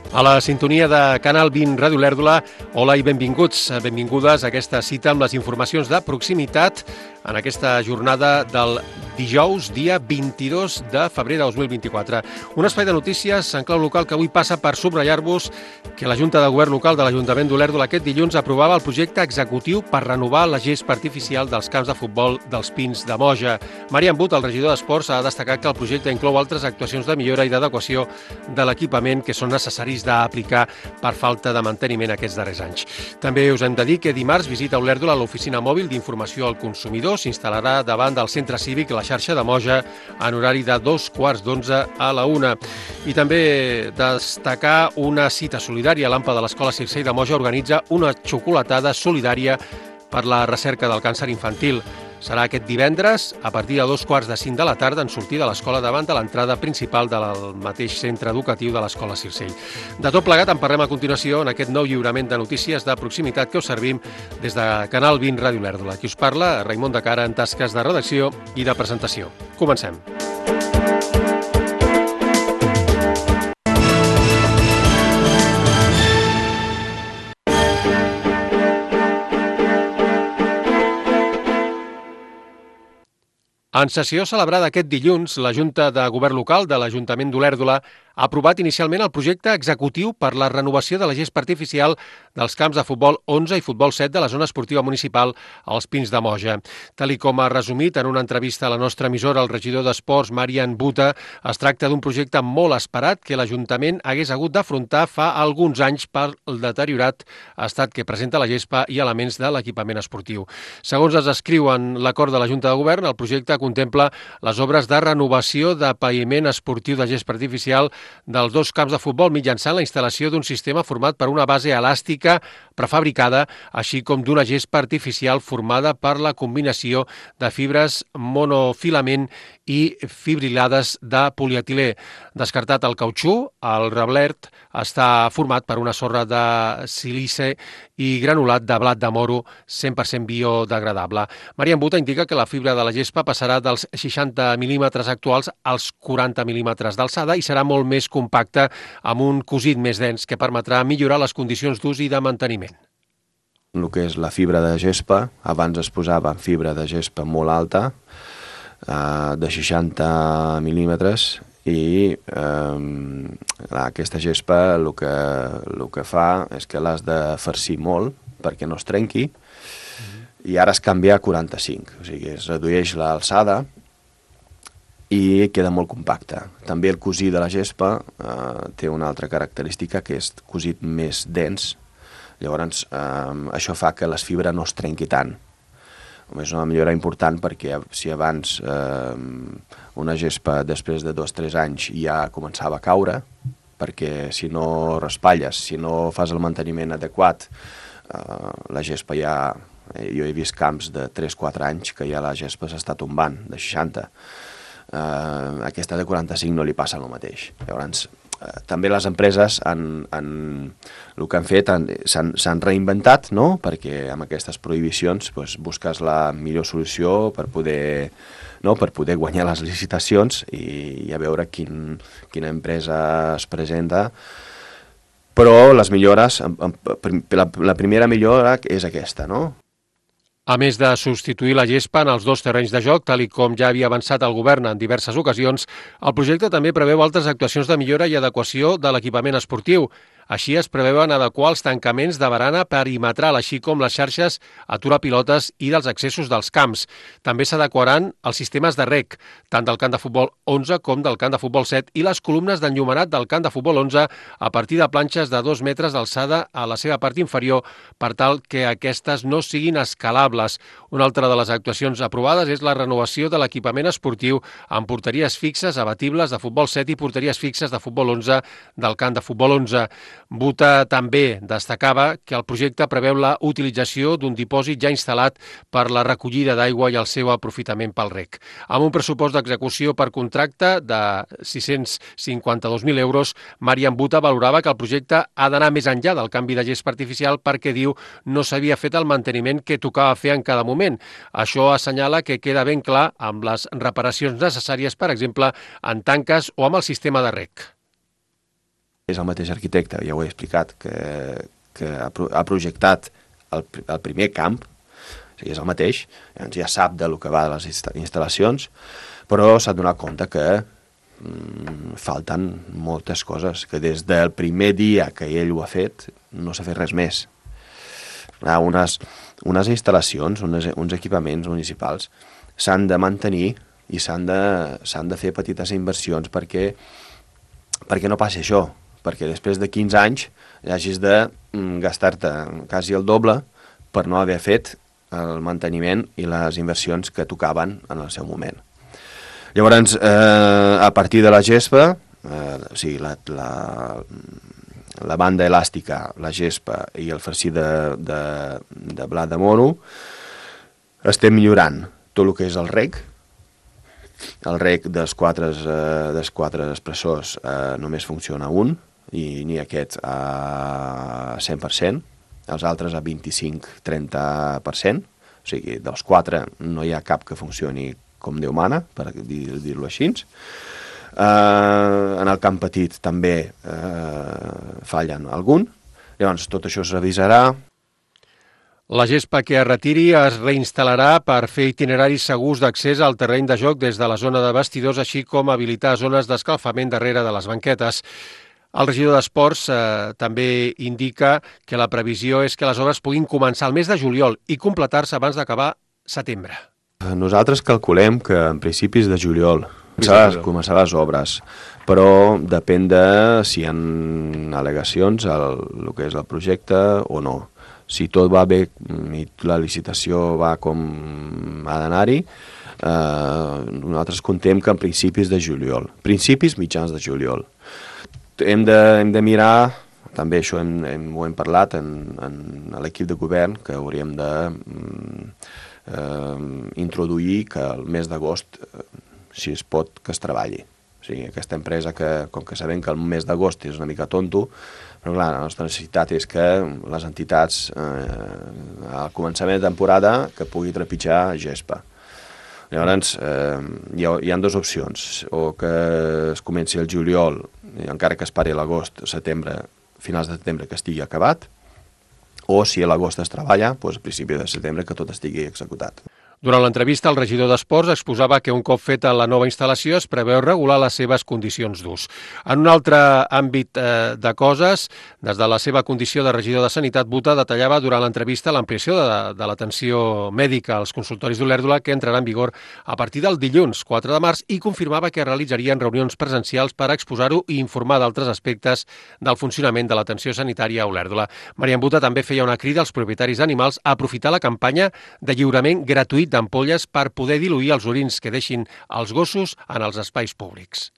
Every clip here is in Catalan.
A la sintonia de Canal 20 Ràdio Lèrdula, hola i benvinguts, benvingudes a aquesta cita amb les informacions de proximitat en aquesta jornada del dijous, dia 22 de febrer de 2024. Un espai de notícies en clau local que avui passa per subratllar-vos que la Junta de Govern Local de l'Ajuntament d'Olèrdola aquest dilluns aprovava el projecte executiu per renovar la gespa artificial dels camps de futbol dels Pins de Moja. Marian But, el regidor d'Esports, ha destacat que el projecte inclou altres actuacions de millora i d'adequació de l'equipament que són necessaris d'aplicar per falta de manteniment aquests darrers anys. També us hem de dir que dimarts visita Olèrdola l'oficina mòbil d'informació al consumidor. S'instal·larà davant del centre cívic la xarxa de Moja en horari de 11:15 a la 1. I també destacar una cita solidària. L'AMPA de l'Escola Circell de Moja organitza una xocolatada solidària per la recerca del càncer infantil. Serà aquest divendres a partir de 2:45 de la tarda en sortir de l'escola davant de l'entrada principal del mateix centre educatiu de l'Escola Circell. De tot plegat en parlem a continuació en aquest nou lliurament de notícies de proximitat que us servim des de Canal 20 Ràdio Lèrdula. Qui us parla, Raimon de Cara, en tasques de redacció i de presentació. Comencem. En sessió celebrada aquest dilluns, la Junta de Govern Local de l'Ajuntament d'Olèrdola ha aprovat inicialment el projecte executiu per la renovació de la gespa artificial dels camps de futbol 11 i futbol 7 de la zona esportiva municipal als Pins de Moja. Tal com ha resumit en una entrevista a la nostra emissora el regidor d'Esports, Marian Buta, es tracta d'un projecte molt esperat que l'Ajuntament hagués hagut d'afrontar fa alguns anys pel deteriorat estat que presenta la gespa i elements de l'equipament esportiu. Segons es escriu en l'acord de la Junta de Govern, el projecte contempla les obres de renovació de paviment esportiu de gespa artificial dels dos camps de futbol mitjançant la instal·lació d'un sistema format per una base elàstica prefabricada, així com d'una gespa artificial formada per la combinació de fibres monofilament i fibrilades de polietilè. Descartat el cautxú, el reblert està format per una sorra de silici i granulat de blat de moro 100% biodegradable. Marian Buta indica que la fibra de la gespa passarà dels 60 mil·límetres actuals als 40 mil·límetres d'alçada i serà molt més compacta amb un cosit més dens que permetrà millorar les condicions d'ús i de manteniment. El que és la fibra de gespa, abans es posava fibra de gespa molt alta, de 60 mil·límetres, i aquesta gespa el que fa és que l'has de farcir molt perquè no es trenqui, i ara es canvia a 45, o sigui, es redueix l'alçada i queda molt compacta. També el cosir de la gespa té una altra característica, que és cosit més dens. Llavors, això fa que les fibres no es trenqui tant. És una millora important perquè si abans una gespa després de 2 o 3 anys ja començava a caure, perquè si no raspalles, si no fas el manteniment adequat, la gespa ja... Jo he vist camps de 3 o 4 anys que ja la gespa s'està tombant, de 60. Aquesta de 45 no li passa el mateix. Llavors, també les empreses el que han fet s'han reinventat, no? Perquè amb aquestes prohibicions busques la millor solució per poder guanyar les licitacions i a veure quina empresa es presenta. Però les millores, la primera millora és aquesta, no? A més de substituir la gespa en els dos terrenys de joc, tal com ja havia avançat el govern en diverses ocasions, el projecte també preveu altres actuacions de millora i adequació de l'equipament esportiu. Així es preveuen adequar els tancaments de barana perimetral, així com les xarxes atura-pilotes i dels accessos dels camps. També s'adequaran els sistemes de rec, tant del camp de futbol 11 com del camp de futbol 7, i les columnes d'enllumenat del camp de futbol 11 a partir de planxes de 2 metres d'alçada a la seva part inferior, per tal que aquestes no siguin escalables. Una altra de les actuacions aprovades és la renovació de l'equipament esportiu amb porteries fixes abatibles de futbol 7 i porteries fixes de futbol 11 del camp de futbol 11. Buta també destacava que el projecte preveu la utilització d'un dipòsit ja instal·lat per la recollida d'aigua i el seu aprofitament pel rec. Amb un pressupost d'execució per contracte de 652.000 euros, Marian Buta valorava que el projecte ha d'anar més enllà del canvi de gespa artificial perquè, diu, no s'havia fet el manteniment que tocava fer en cada moment. Això assenyala que queda ben clar amb les reparacions necessàries, per exemple, en tanques o amb el sistema de rec. És el mateix arquitecte, ja ho he explicat, que ha projectat el primer camp, o sigui, és el mateix, ja sap de lo que va de les instal·lacions, però s'ha donat compte que falten moltes coses, que des del primer dia que ell ho ha fet no s'ha fet res més. Unes instal·lacions, uns equipaments municipals s'han de mantenir i s'han de fer petites inversions perquè no passi això, perquè després de 15 anys hagis de gastar-te quasi el doble per no haver fet el manteniment i les inversions que tocaven en el seu moment. Llavors, a partir de la gespa, o sigui, la banda elàstica, la gespa i el farcir de blat de moro, estem millorant tot el que és el rec. El rec dels quatre expressors només funciona un, i ni aquest a 100%, els altres a 25-30%, o sigui, dels 4 no hi ha cap que funcioni com Déu mana, per dir-ho així. En el camp petit també fallen algun. Llavors, tot això es revisarà. La gespa que es retiri es reinstal·larà per fer itineraris segurs d'accés al terreny de joc des de la zona de vestidors, així com habilitar zones d'escalfament darrere de les banquetes. El regidor d'Esports també indica que la previsió és que les obres puguin començar el mes de juliol i completar-se abans d'acabar setembre. Nosaltres calculem que en principis de juliol començar les obres, però depèn de si hi ha al·legacions el que és el projecte o no. Si tot va bé i la licitació va com ha d'anar-hi, nosaltres contem que en principis de juliol, principis mitjans de juliol. Hem de mirar, també això ho hem parlat en l'equip de govern, que hauríem de introduir que el mes d'agost, si es pot, que es treballi. O sigui, aquesta empresa, com que sabem que el mes d'agost és una mica tonto, però clar, la nostra necessitat és que les entitats al començament de temporada que pugui trepitjar gespa. Llavors, hi ha dues opcions, o que es comenci el juliol, encara que es pari l'agost, setembre, finals de setembre que estigui acabat, o si a l'agost es treballa, doncs a principi de setembre que tot estigui executat. Durant l'entrevista, el regidor d'Esports exposava que un cop feta la nova instal·lació es preveu regular les seves condicions d'ús. En un altre àmbit de coses, des de la seva condició de regidor de Sanitat, Buta detallava durant l'entrevista l'ampliació de l'atenció mèdica als consultoris d'Olèrdola, que entrarà en vigor a partir del dilluns 4 de març, i confirmava que realitzarien reunions presencials per exposar-ho i informar d'altres aspectes del funcionament de l'atenció sanitària a Olèrdola. Marian Buta també feia una crida als propietaris d'animals a aprofitar la campanya de lliurament gratuït d'ampolles per poder diluir els orins que deixin els gossos en els espais públics.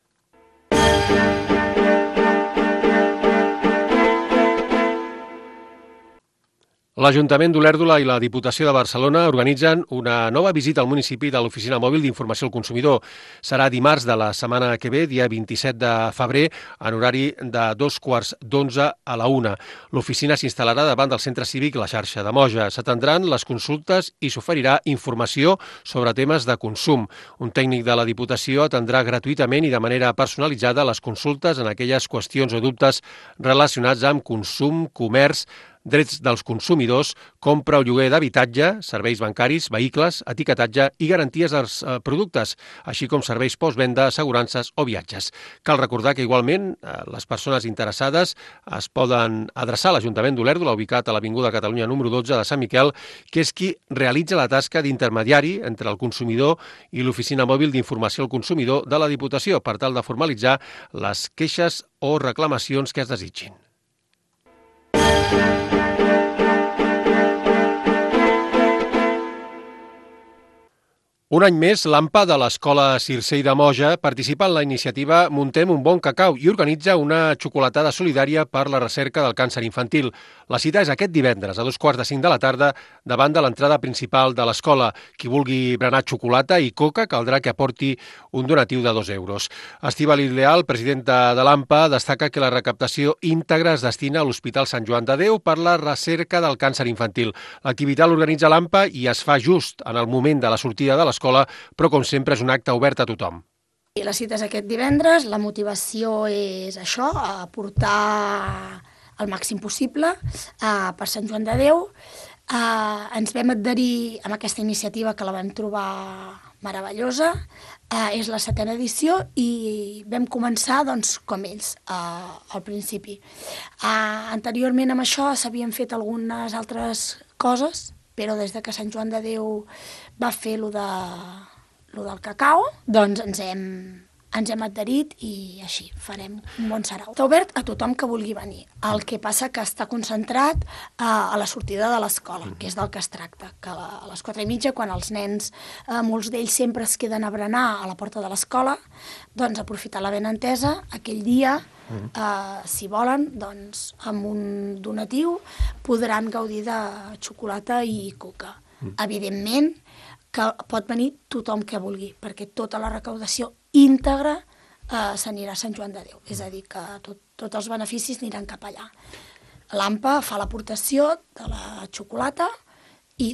L'Ajuntament d'Olèrdola i la Diputació de Barcelona organitzen una nova visita al municipi de l'Oficina Mòbil d'Informació al Consumidor. Serà dimarts de la setmana que ve, dia 27 de febrer, en horari de 11:15 a la 1. L'oficina s'instal·larà davant del Centre Cívic La Xarxa de Moja. S'atendran les consultes i s'oferirà informació sobre temes de consum. Un tècnic de la Diputació atendrà gratuïtament i de manera personalitzada les consultes en aquelles qüestions o dubtes relacionats amb consum, comerç, drets dels consumidors, compra o lloguer d'habitatge, serveis bancaris, vehicles, etiquetatge i garanties dels productes, així com serveis postvenda, assegurances o viatges. Cal recordar que igualment les persones interessades es poden adreçar a l'Ajuntament d'Olèrdola, ubicat a l'Avinguda Catalunya número 12 de Sant Miquel, que és qui realitza la tasca d'intermediari entre el consumidor i l'Oficina Mòbil d'Informació al Consumidor de la Diputació, per tal de formalitzar les queixes o reclamacions que es desitgin. Un any més, l'AMPA de l'Escola Circell de Moja participa en la iniciativa Muntem un bon cacau i organitza una xocolatada solidària per la recerca del càncer infantil. La cita és aquest divendres a 2:45 de la tarda davant de l'entrada principal de l'escola. Qui vulgui berenar xocolata i coca caldrà que aporti un donatiu de 2 euros. Estíbaliz Leal, presidenta de l'AMPA, destaca que la recaptació íntegra es destina a l'Hospital Sant Joan de Déu per la recerca del càncer infantil. L'activitat l'organitza l'AMPA i es fa just en el moment de la sortida de l'escola, però com sempre és un acte obert a tothom. La cita és aquest divendres, la motivació és això, aportar el màxim possible per Sant Joan de Déu. Ens vam adherir amb aquesta iniciativa que la vam trobar meravellosa, és la 7a edició i vam començar doncs, com ells al principi. Anteriorment amb això s'havien fet algunes altres coses, però des que Sant Joan de Déu va fer lo del cacau, doncs ens hem adherit i així farem un bon sarau. Està obert a tothom que vulgui venir. El que passa que està concentrat a la sortida de l'escola, que és del que es tracta, que a les 4:30, quan els nens, molts d'ells sempre es queden a berenar a la porta de l'escola, doncs aprofitar la benentesa, aquell dia, si volen, doncs amb un donatiu podran gaudir de xocolata i coca. Evidentment, que pot venir tothom que vulgui, perquè tota la recaudació íntegra s'anirà a Sant Joan de Déu, és a dir, que tots els beneficis aniran cap allà. L'AMPA fa l'aportació de la xocolata i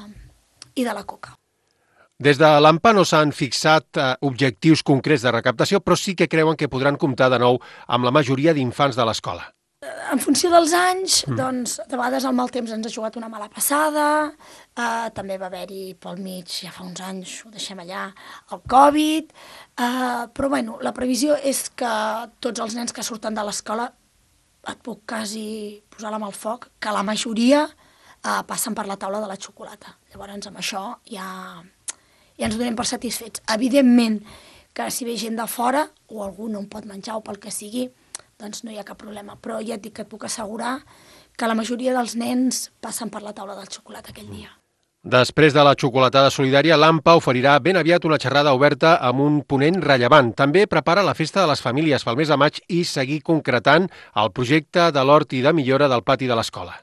de la coca. Des de l'AMPA no s'han fixat objectius concrets de recaptació, però sí que creuen que podran comptar de nou amb la majoria d'infants de l'escola. En funció dels anys, doncs, de vegades el mal temps ens ha jugat una mala passada, també va haver-hi pel mig, ja fa uns anys, ho deixem allà, el Covid, però bueno, la previsió és que tots els nens que surten de l'escola, et puc quasi posar la mà al foc, que la majoria passen per la taula de la xocolata. Llavors, amb això ja ens donem per satisfets. Evidentment que si ve gent de fora, o algú no en pot menjar o pel que sigui, doncs no hi ha cap problema, però ja et dic que et puc assegurar que la majoria dels nens passen per la taula del xocolata aquell dia. Després de la xocolatada solidària, l'AMPA oferirà ben aviat una xerrada oberta amb un ponent rellevant. També prepara la festa de les famílies pel mes de maig i seguir concretant el projecte de l'hort i de millora del pati de l'escola.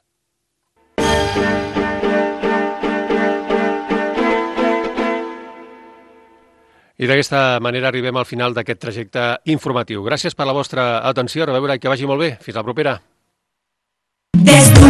I d'aquesta manera arribem al final d'aquest trajecte informatiu. Gràcies per la vostra atenció, a reveure i que vagi molt bé. Fins la propera.